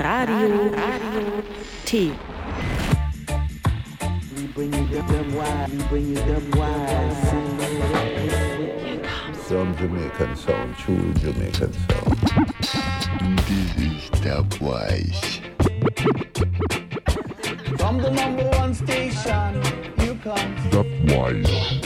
Radio T. We bring you them wise, we bring you them wise. From Jamaican sound, true Jamaican sound. This is Dubwise. From the #1 station, you come. Dubwise.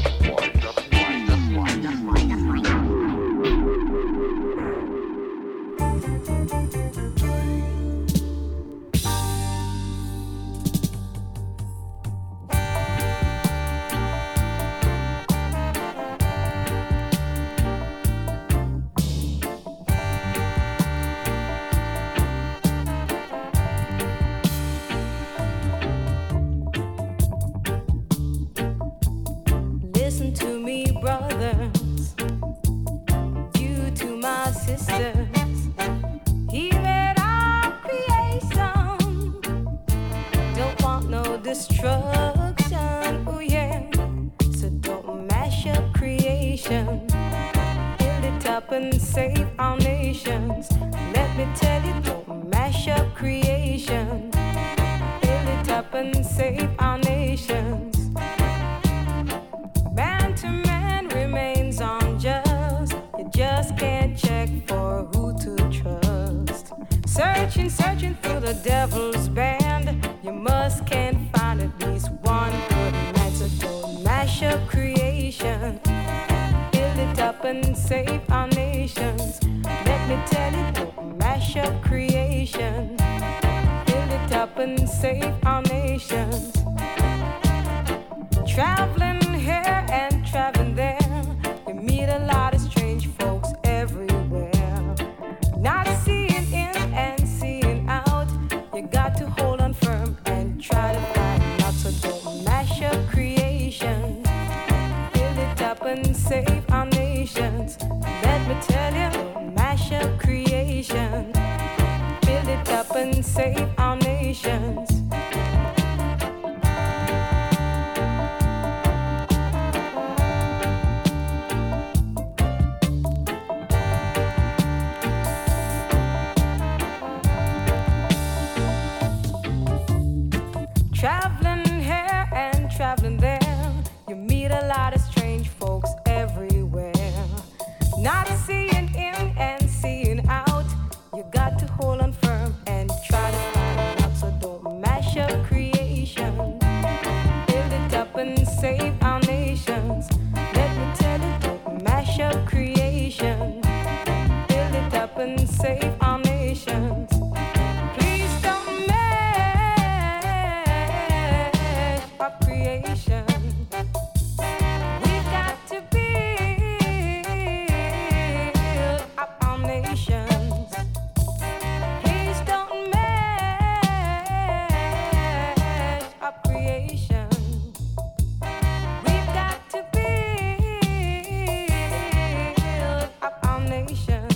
Searching through the devil's band, you can't find at least one good night. So don't mash up creation, build it up and save our nations. Let me tell you, don't mash up creation, build it up and save our nations. Traveling here and traveling there, you meet a lot of strange folks everywhere. Not seeing in and seeing out, you got to hold on firm and try to find out. So don't mash up creation, build it up and save our nations. Let me tell you, don't mash up creation, build it up and save our nations. Traveling here and traveling there, you meet a lot of strange folks everywhere. Not seeing in and seeing out, you got to hold on firm and try to find out. So don't mash up creation, build it up and save our nations. Let me tell you, don't mash up creation, build it up and save our nations. Please don't mash up creation. We've got to build up our nations. Please don't mash up creation. We've got to build up our nations.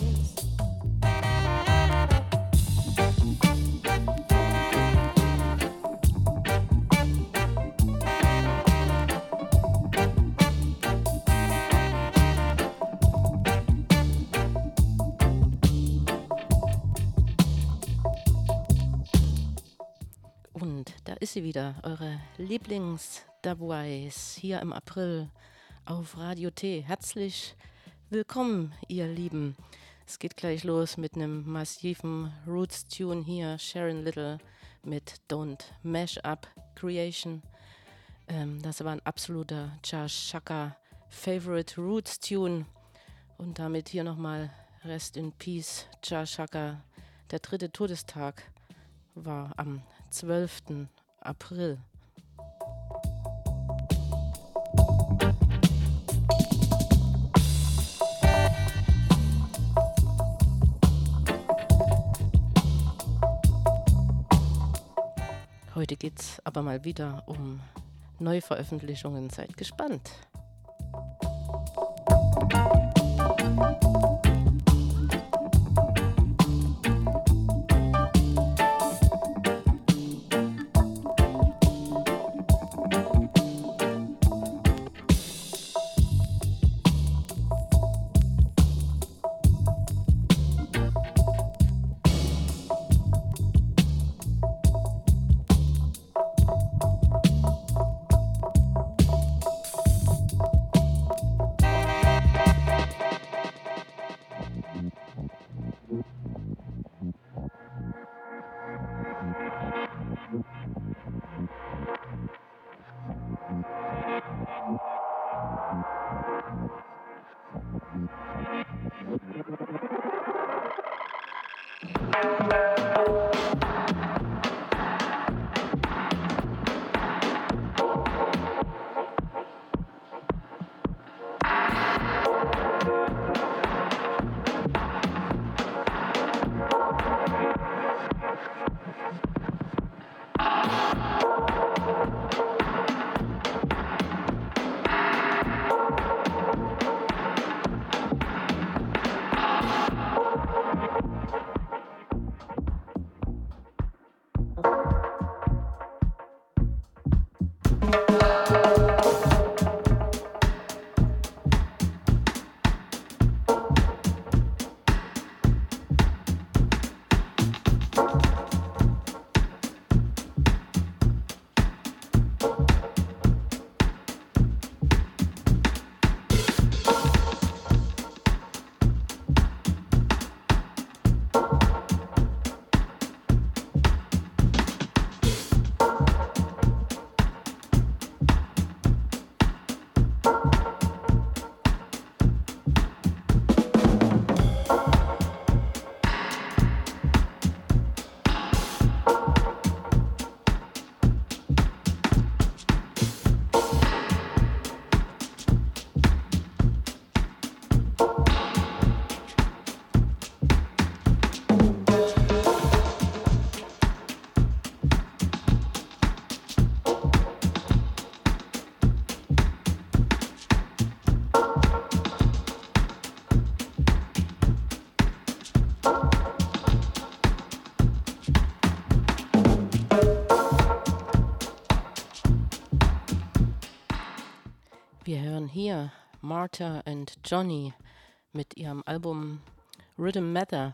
Und da ist sie wieder, eure Lieblings-Dubwise hier im April auf Radio T. Herzlich willkommen, ihr Lieben. Es geht gleich los mit einem massiven Roots-Tune hier, Sharon Little mit Don't Mash Up Creation. Das war ein absoluter Chashaka Favorite Roots-Tune. Und damit hier nochmal Rest in Peace, Chashaka. Der 3. Todestag war am 12. April. Heute geht's aber mal wieder um Neuveröffentlichungen. Seid gespannt. Wir hören hier Martha and Johnny mit ihrem Album Rhythm Matter.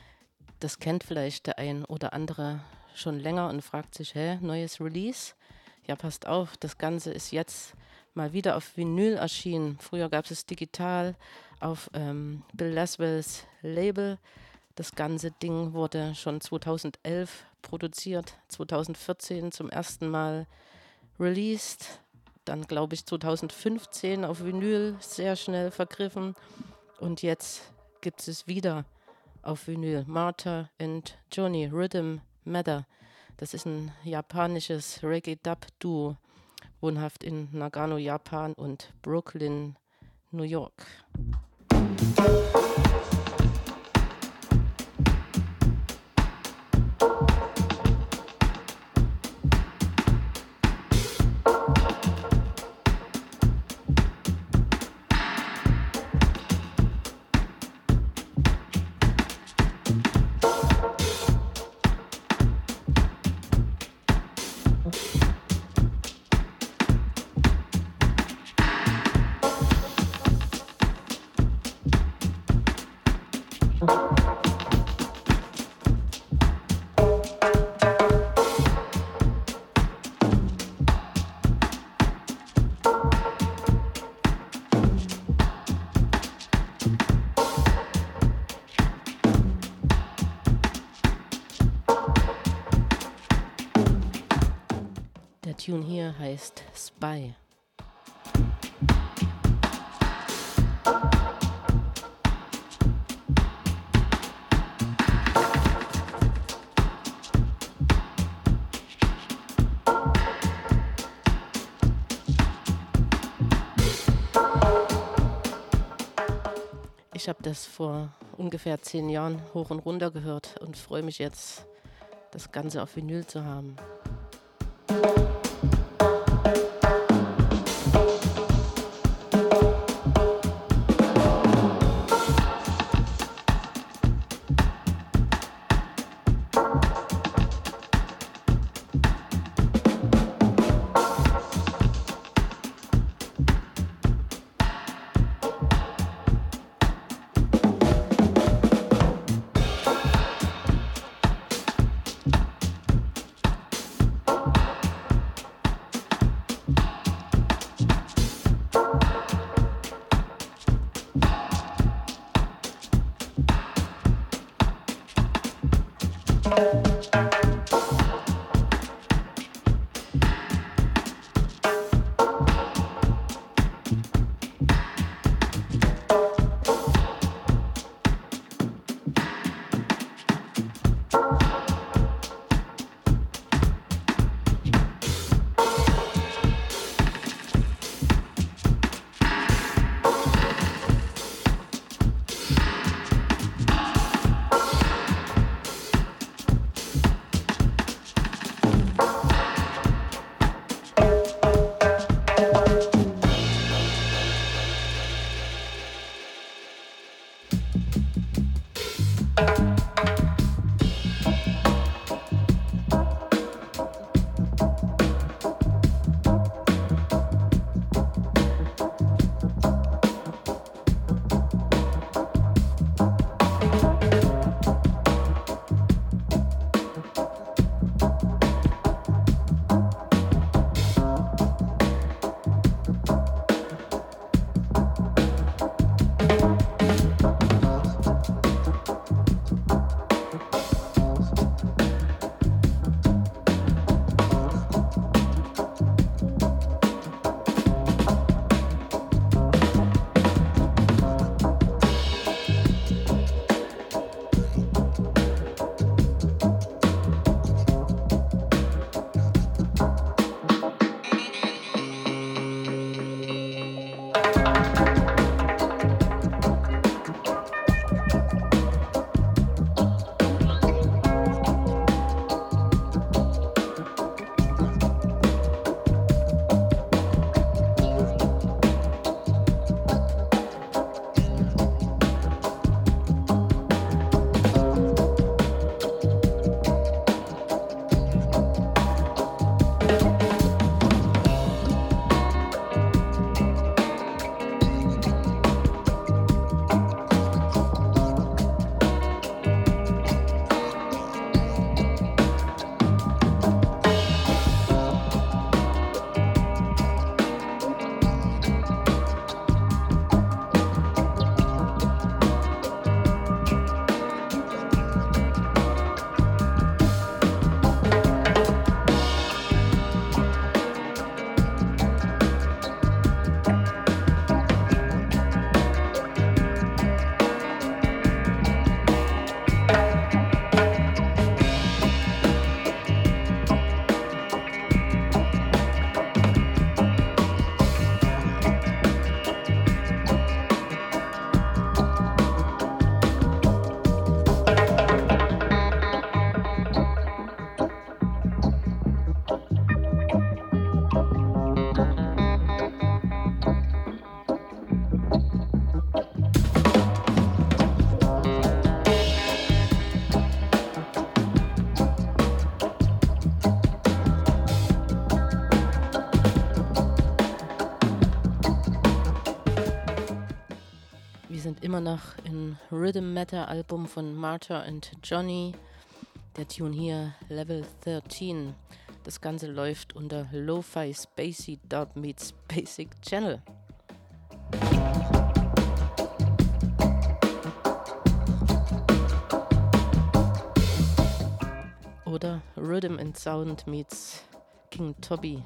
Das kennt vielleicht der ein oder andere schon länger und fragt sich, neues Release? Ja, passt auf, das Ganze ist jetzt mal wieder auf Vinyl erschienen. Früher gab es digital auf Bill Laswells Label. Das ganze Ding wurde schon 2011 produziert, 2014 zum ersten Mal released. Dann, glaube ich, 2015 auf Vinyl sehr schnell vergriffen. Und jetzt gibt es wieder auf Vinyl. Martha and Johnny, Rhythm Matter. Das ist ein japanisches Reggae-Dub-Duo, wohnhaft in Nagano, Japan und Brooklyn, New York. Der Tune hier heißt Spy. Ich habe das vor ungefähr 10 Jahren hoch und runter gehört und freue mich jetzt, das Ganze auf Vinyl zu haben. Immer noch im Rhythm Matter Album von Martha and Johnny. Der Tune hier Level 13. Das Ganze läuft unter Lo-Fi Spacey Dub meets Basic Channel. Oder Rhythm and Sound meets King Tubby.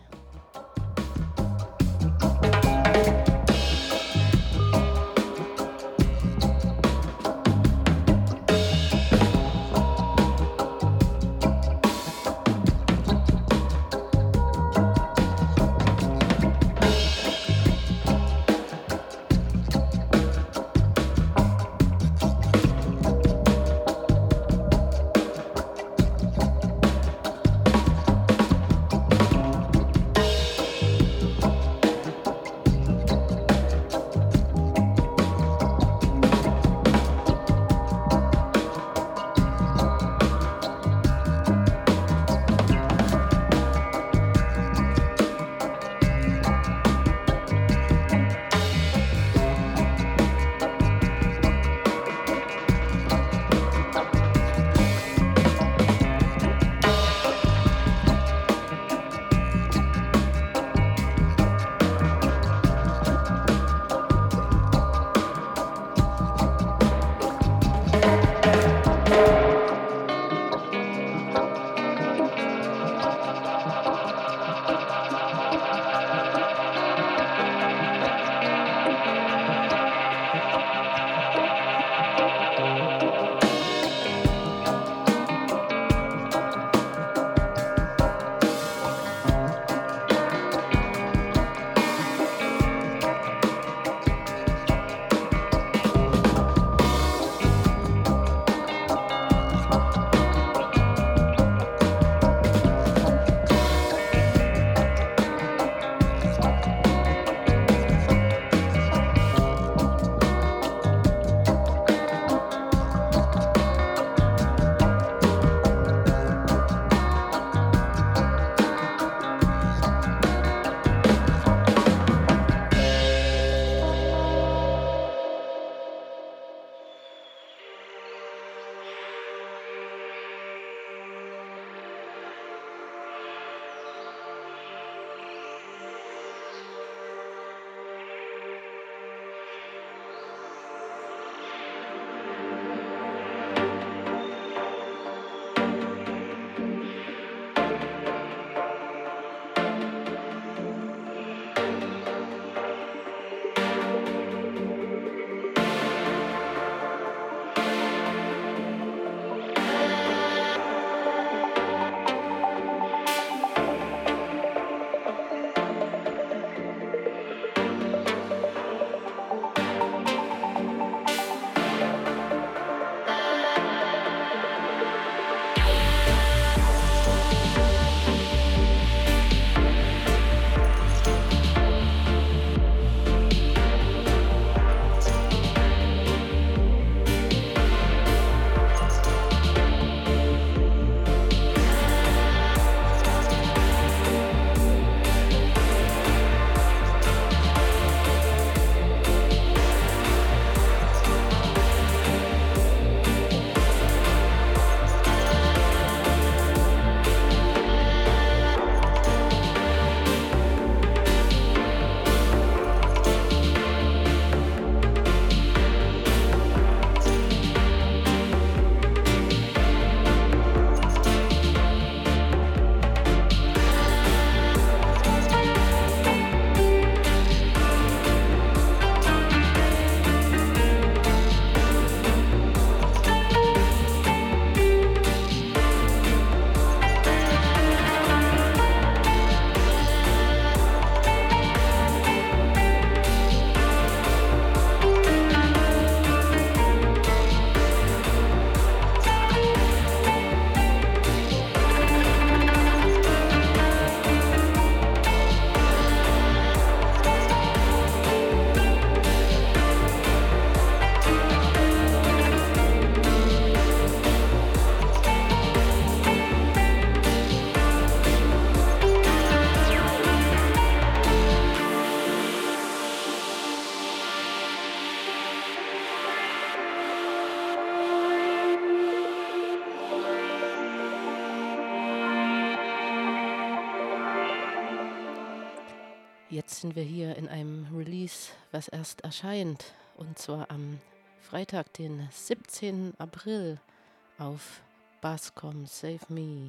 jetzt sind wir hier in einem Release, was erst erscheint. Und zwar am Freitag, den 17. April auf Bass.com Save Me.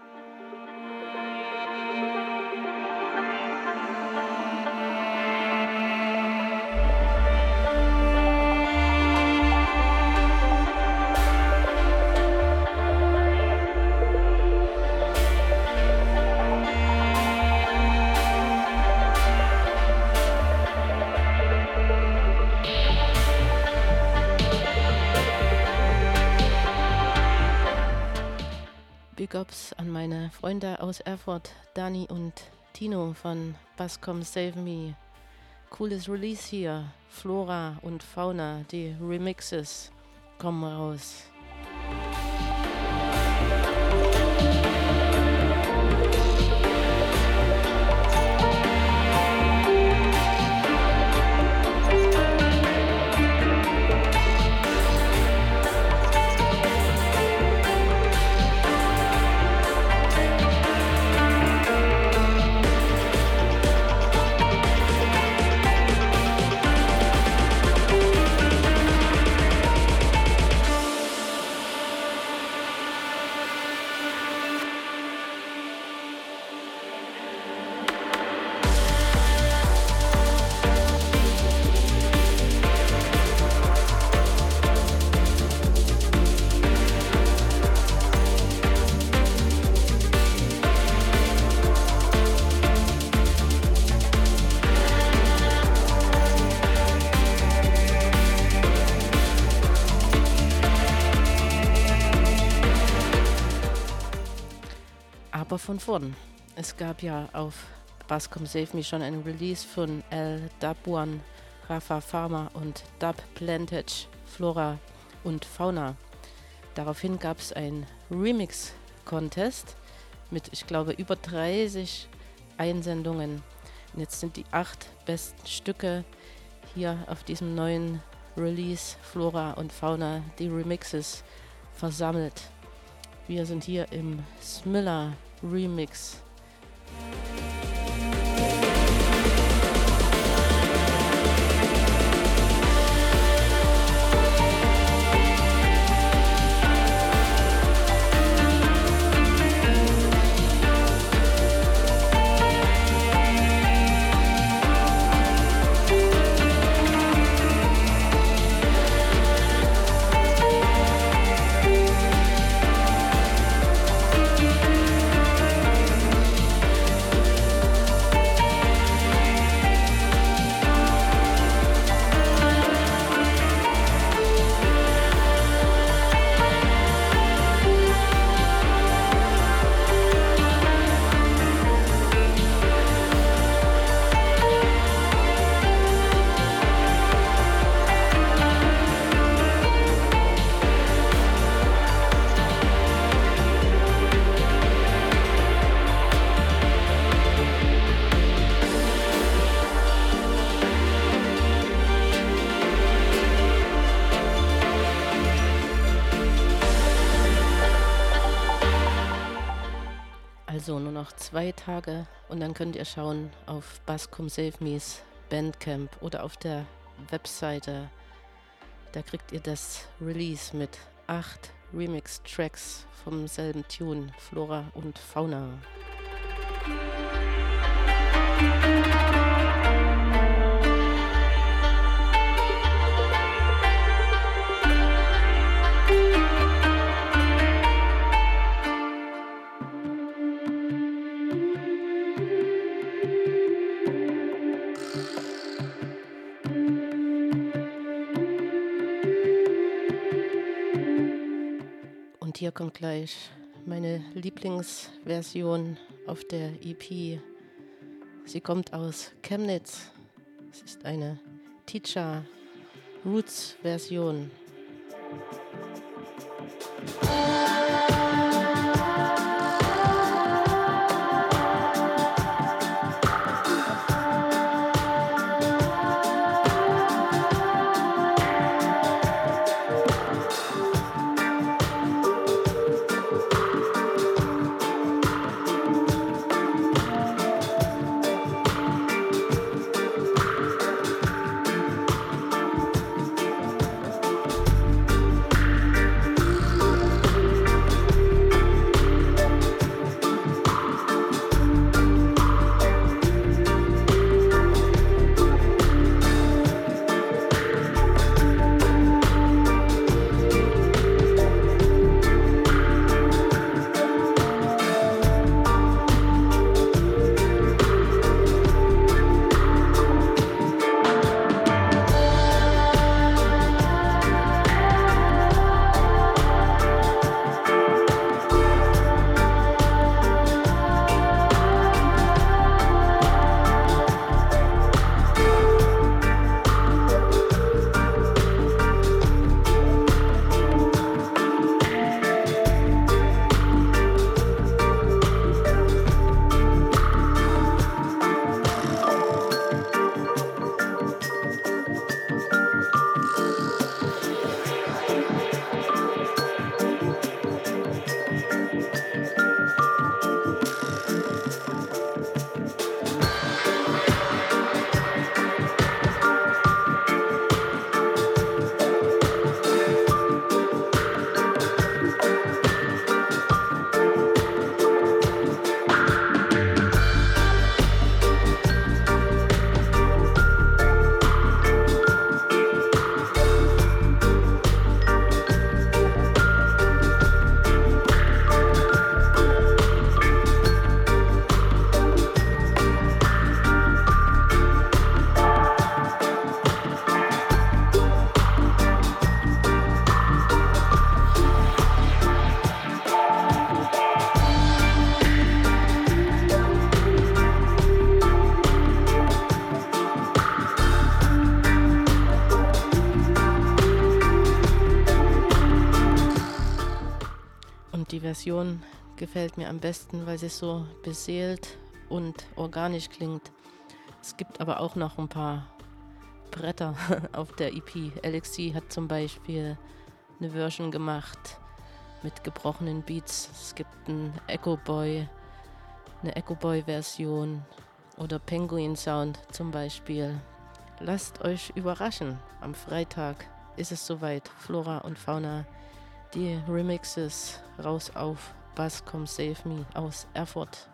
Big Ups an meine Freunde aus Erfurt, Dani und Tino von Bass.com Save Me. Cooles Release hier, Flora und Fauna, die Remixes kommen raus. Aber von vorn. Es gab ja auf Bass.com Save Me schon einen Release von El Dub1, Rafa Farmer und Dub Plantage, Flora und Fauna. Daraufhin gab es einen Remix-Contest mit, ich glaube, über 30 Einsendungen. Und jetzt sind die 8 besten Stücke hier auf diesem neuen Release Flora und Fauna, die Remixes, versammelt. Wir sind hier im Smilla Remix. Also nur noch 2 Tage und dann könnt ihr schauen auf Bass.com Save Me's Bandcamp oder auf der Webseite. Da kriegt ihr das Release mit 8 Remix-Tracks vom selben Tune, Flora und Fauna. Und hier kommt gleich meine Lieblingsversion auf der EP. Sie kommt aus Chemnitz. Es ist eine Teacher Roots Version. Die Version gefällt mir am besten, weil sie so beseelt und organisch klingt. Es gibt aber auch noch ein paar Bretter auf der EP. LXC hat zum Beispiel eine Version gemacht mit gebrochenen Beats. Es gibt eine Echo Boy-Version oder Penguin Sound zum Beispiel. Lasst euch überraschen. Am Freitag ist es soweit. Flora und Fauna, die Remixes raus auf Bass Come Save Me aus Erfurt.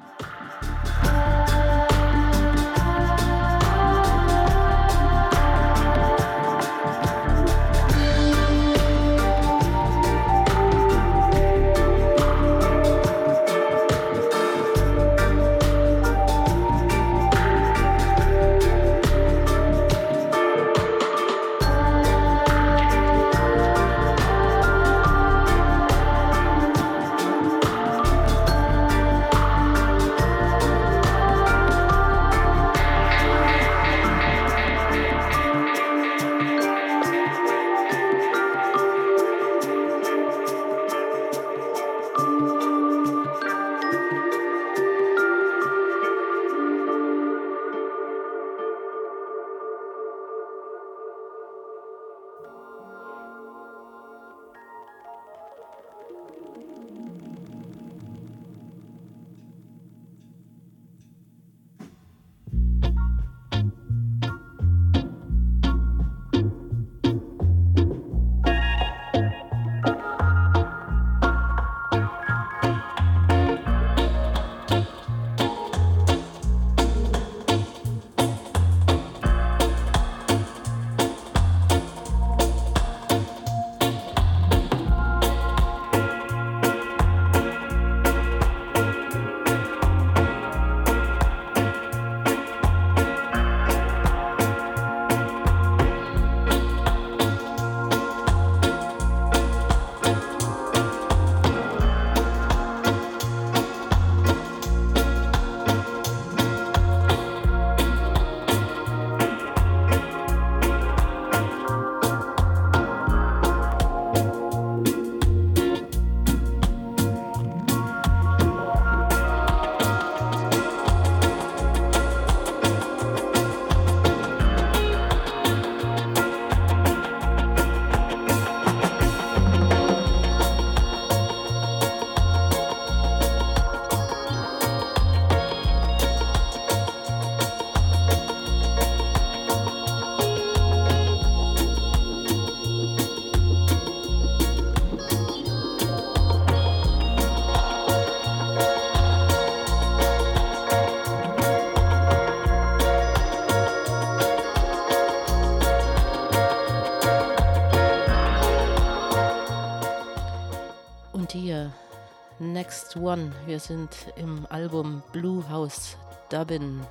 Next One. Wir sind im Album Blue House Dubbin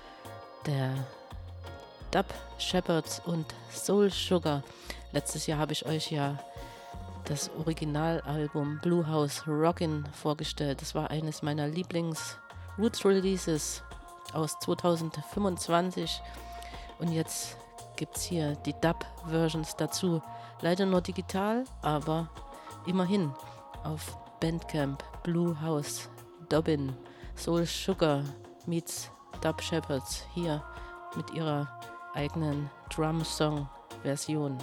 der Dub Shepherds und Soul Sugar. Letztes Jahr habe ich euch ja das Originalalbum Blue House Rockin' vorgestellt. Das war eines meiner Lieblings-Roots-Releases aus 2025. Und jetzt gibt es hier die Dub-Versions dazu. Leider nur digital, aber immerhin auf Bandcamp Blue House Dubbin Soul Sugar meets Dub Shepherds hier mit ihrer eigenen Drum-Song-Version.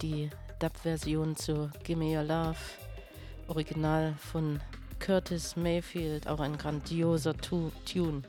die Dub-Version zu Gimme Your Love, Original von Curtis Mayfield, auch ein grandioser Tune.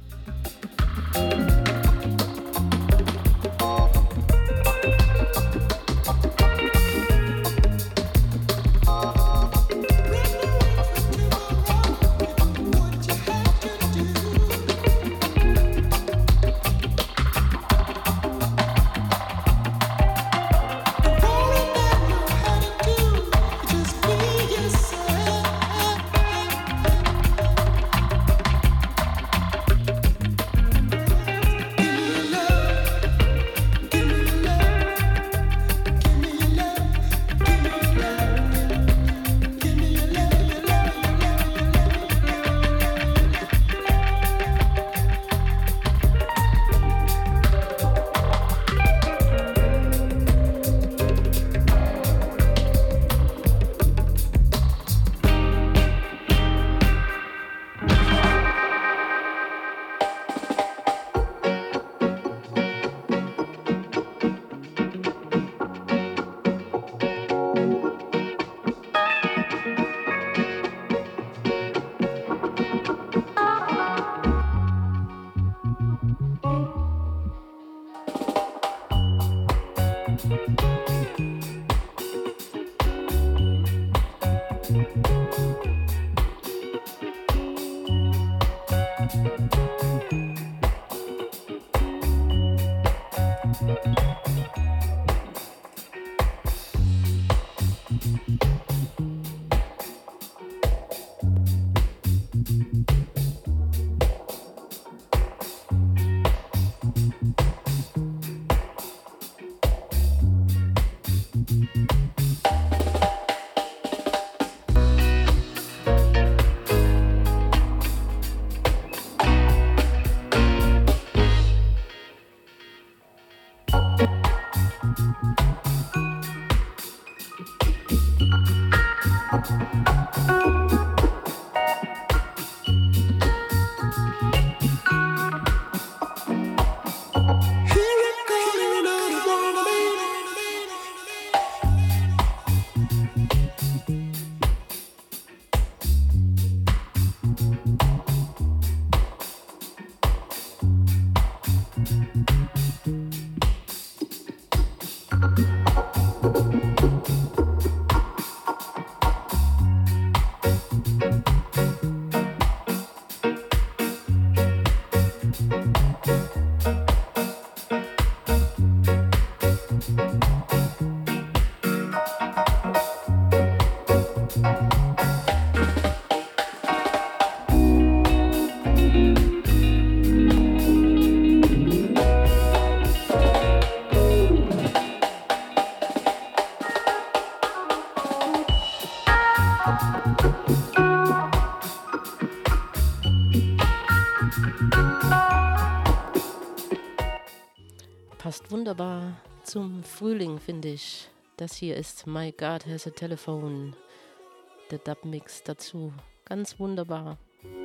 Passt wunderbar zum Frühling, finde ich. Das hier ist My God Has a Telephone. Der Dub-Mix dazu. Ganz wunderbar.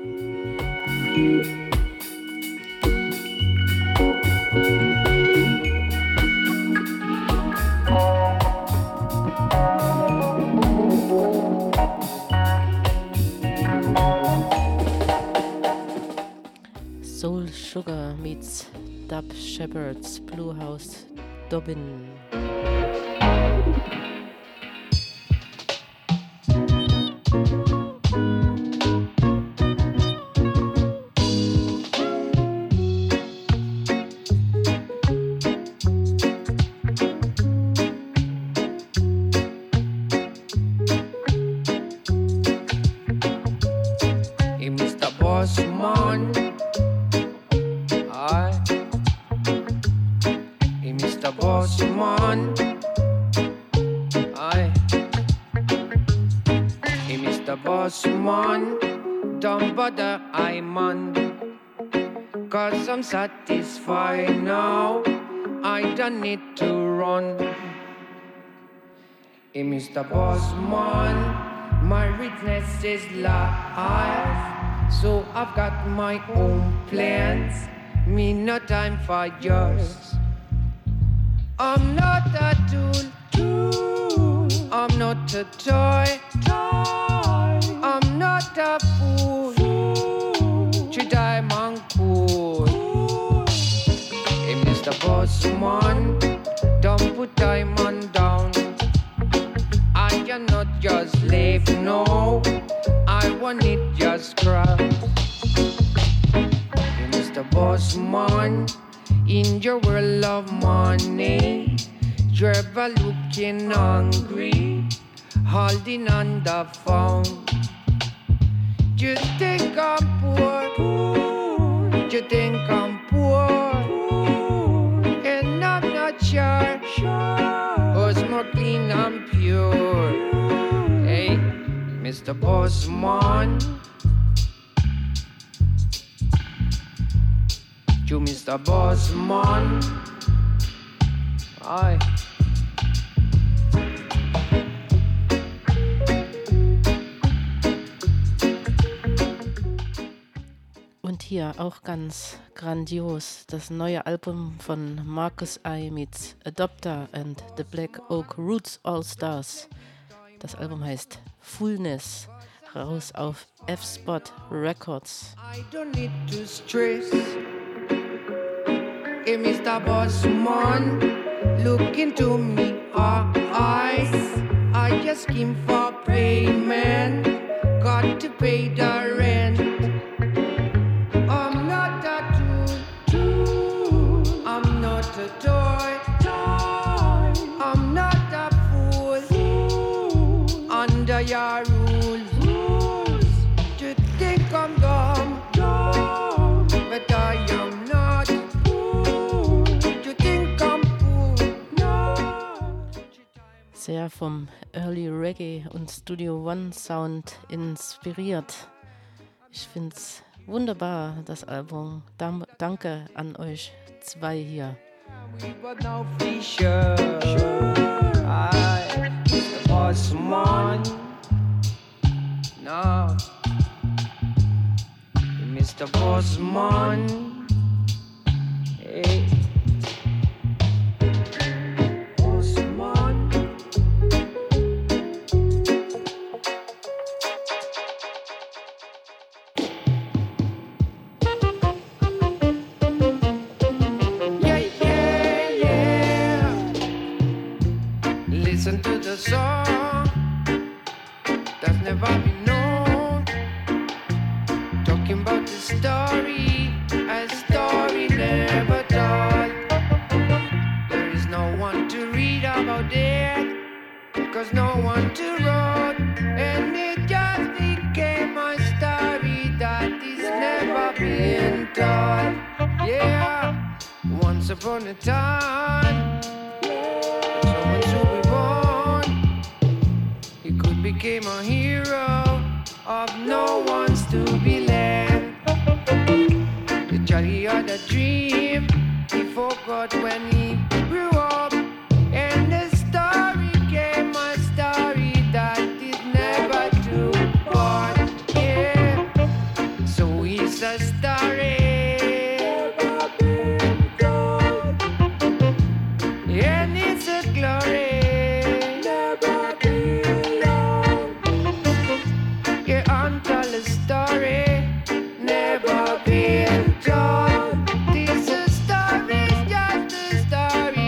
Soul Sugar meets Dub Shepherds Blue House Dobbin. Hey, Mr. Bossman. Mr. Bossman, aye. Hey, Mr. Bossman, don't bother, I man. 'Cause I'm satisfied now, I don't need to run. Hey, Mr. Bossman, my richness is life, so I've got my own plans, me no time for yours. I'm not a tool, I'm not a toy. I'm not a fool. To diamond cool. Hey, Mr. Bossman, don't put diamond down. I am not your slave, no. I want it just cross. Hey, Mr. Bossman, in your world of money, you're ever looking hungry, holding on the phone. You think I'm poor, you think I'm poor, and I'm not sure, who's more clean and pure. Hey, Mr. Bossman, you Mr. Bossman, aye. Und hier auch ganz grandios das neue Album von Marcus I meets Adopter and the Black Oak Roots All Stars. Das Album heißt Fullness, raus auf F-Spot Records. I don't need to stress. Hey, Mr. Bossman, look into me eyes. I just came for payment, got to pay the rent. I'm not a tool, I'm not a toy, I'm not a fool, under your rules. You think I'm dumb, but I am not. You think I'm fool, Sehr vom Early Reggae und Studio One Sound inspiriert. Ich find's wunderbar, das Album. Danke an euch zwei hier. we but no fisher. I, Mr. Bossman, no, Mr. Bossman, hey, Bossman. Listen to the song that's never been known. Talking about the story, a story never told. There is no one to read about it, cause no one to wrote. And it just became a story that is never been told. Yeah, once upon a time, someone should be born. He could become a hero of no one's to be left. The jolly had a dream he forgot when he grew up, and the story came a story that is never too born. Yeah, so it's a story. And it's a glory, never be alone. Yeah, until the story never been told. This a story, just a story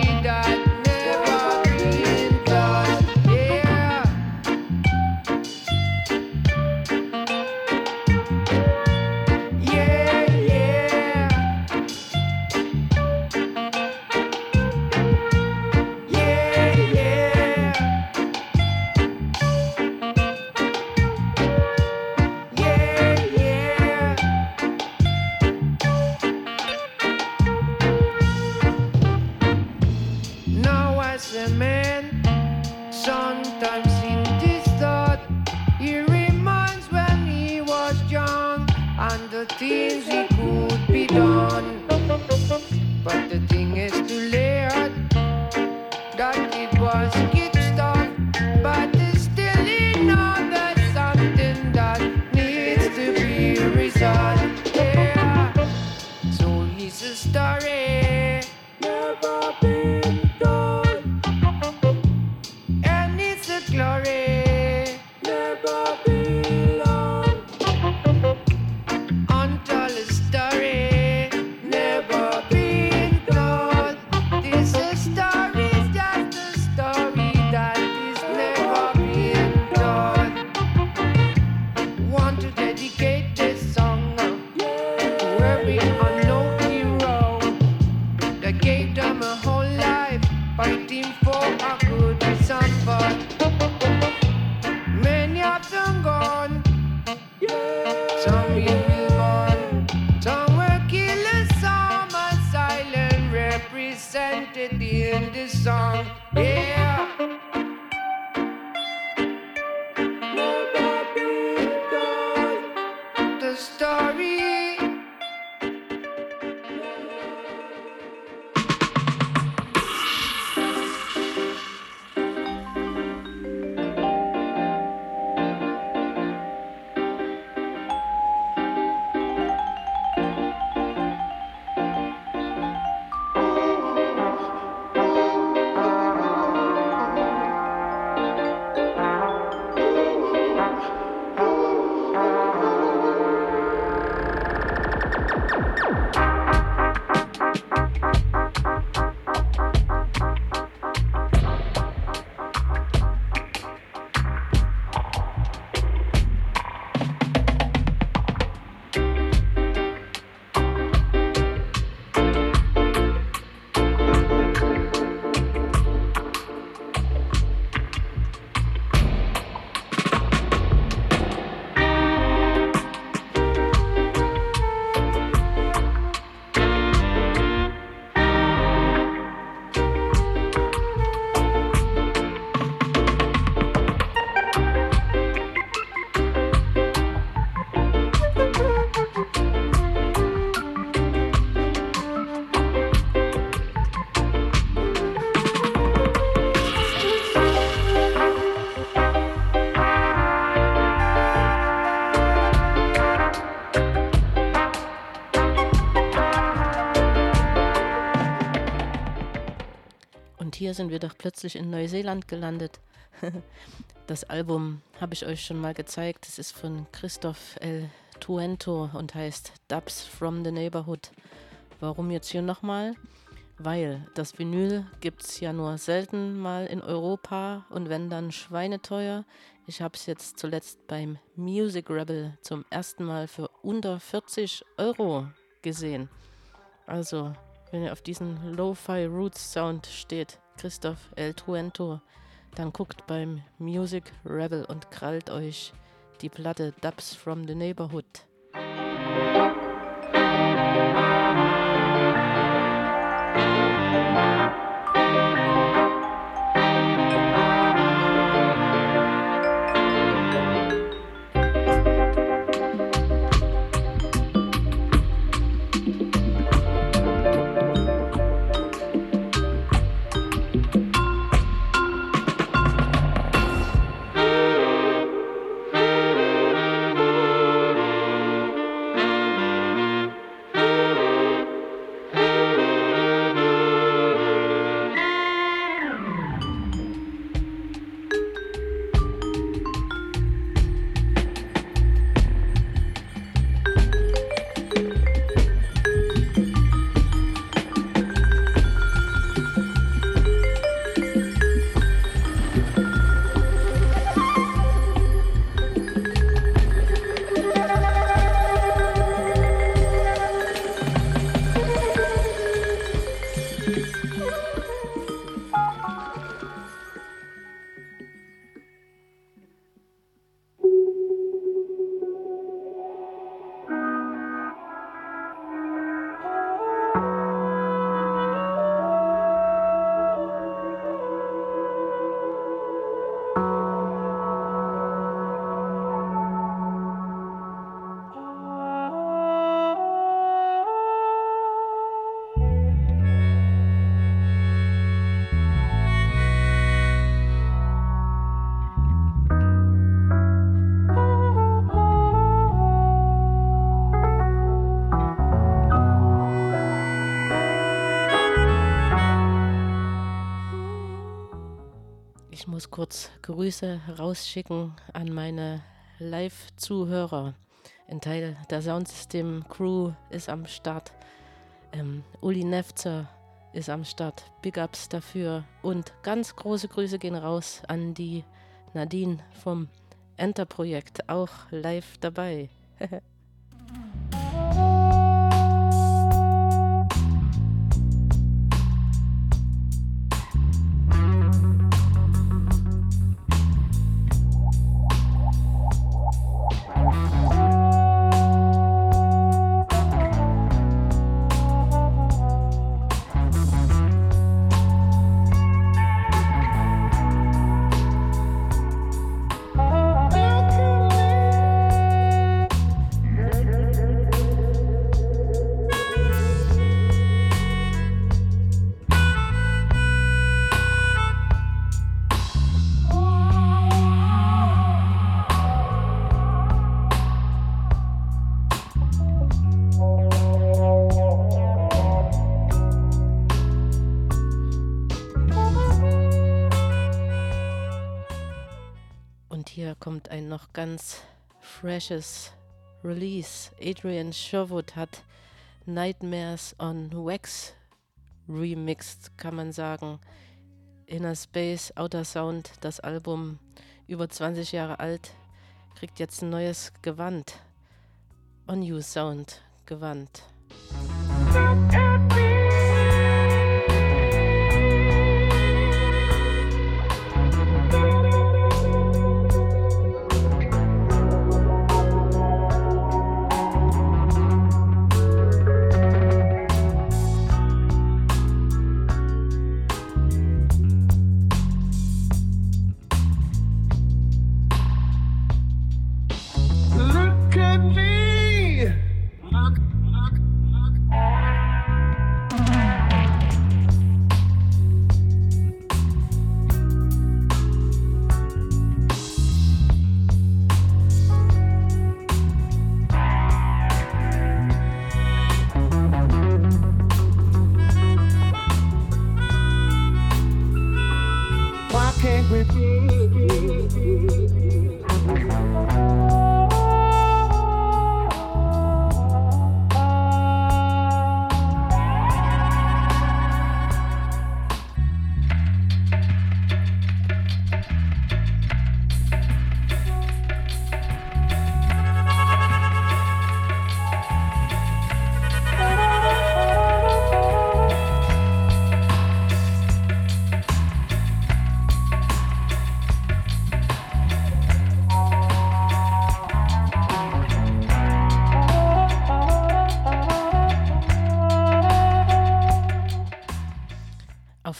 hier sind wir doch plötzlich in Neuseeland gelandet. Das Album habe ich euch schon mal gezeigt. Es ist von Christoph El Tuento und heißt Dubs from the Neighborhood. Warum jetzt hier nochmal? Weil das Vinyl gibt es ja nur selten mal in Europa und wenn dann schweineteuer. Ich habe es jetzt zuletzt beim Music Rebel zum ersten Mal für unter 40 € gesehen. Also, wenn ihr auf diesen Lo-Fi Roots Sound steht, Christoph El Tuento, dann guckt beim Music Rebel und krallt euch die Platte Dubs from the Neighborhood. Ich muss kurz Grüße rausschicken an meine Live-Zuhörer. Ein Teil der Soundsystem-Crew ist am Start. Uli Nefzer ist am Start. Big Ups dafür. Und ganz große Grüße gehen raus an die Nadine vom Enter-Projekt, auch live dabei. Hier kommt ein noch ganz freshes Release. Adrian Sherwood hat Nightmares on Wax remixed, kann man sagen. Inner Space, Outer Sound, das Album über 20 Jahre alt, kriegt jetzt ein neues Gewand. On You Sound Gewand. Look at me.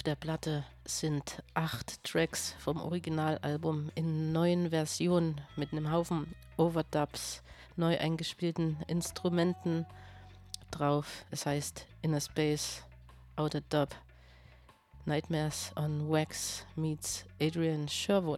Auf der Platte sind 8 Tracks vom Originalalbum in 9 Versionen mit einem Haufen Overdubs, neu eingespielten Instrumenten drauf. Es heißt Inner Space, Outer Dub, Nightmares on Wax meets Adrian Sherwood.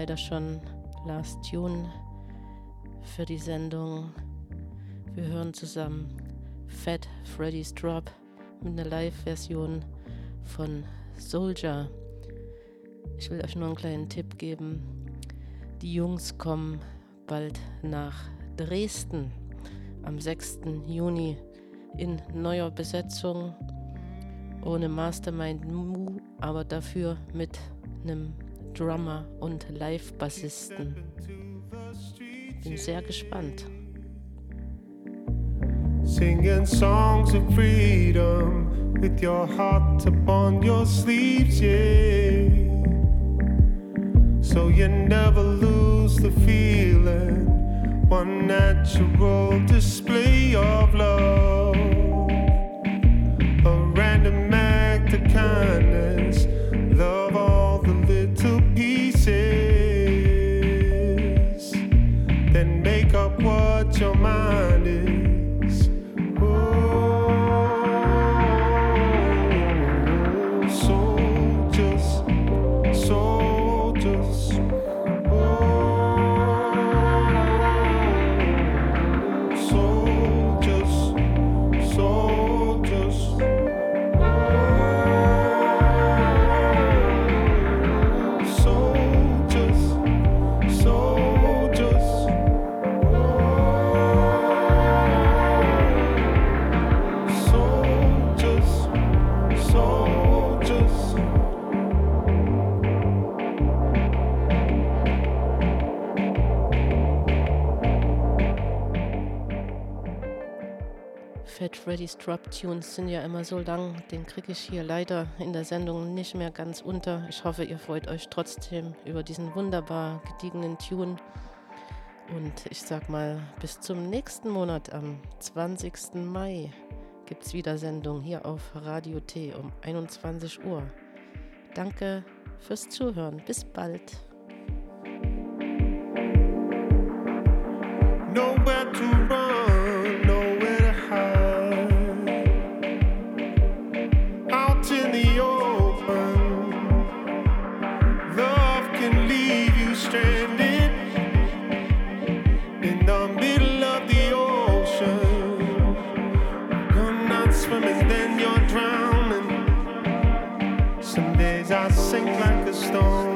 leider schon Last Tune für die Sendung. Wir hören zusammen Fat Freddy's Drop mit einer Live-Version von Soldier. Ich will euch nur einen kleinen Tipp geben. Die Jungs kommen bald nach Dresden am 6. Juni in neuer Besetzung, ohne Mastermind Mu, aber dafür mit einem Drummer und Live-Bassisten. Bin sehr gespannt. Singing songs of freedom with your heart upon your sleeves, yeah. So you never lose the feeling. One natural display of love, a random act of kindness. Love all the little pieces, then make up what your mind is. Oh, soldiers, soldiers. Fat Freddy's Drop Tunes sind ja immer so lang, den kriege ich hier leider in der Sendung nicht mehr ganz unter. Ich hoffe, ihr freut euch trotzdem über diesen wunderbar gediegenen Tune. Und ich sag mal, bis zum nächsten Monat, am 20. Mai, gibt's wieder Sendung hier auf Radio T um 21 Uhr. Danke fürs Zuhören. Bis bald. Nowhere to run, nowhere to hide. Out in the open, love can leave you stranded in the middle of the ocean. You're not swimming, then you're drowning. Some days I sink like a stone.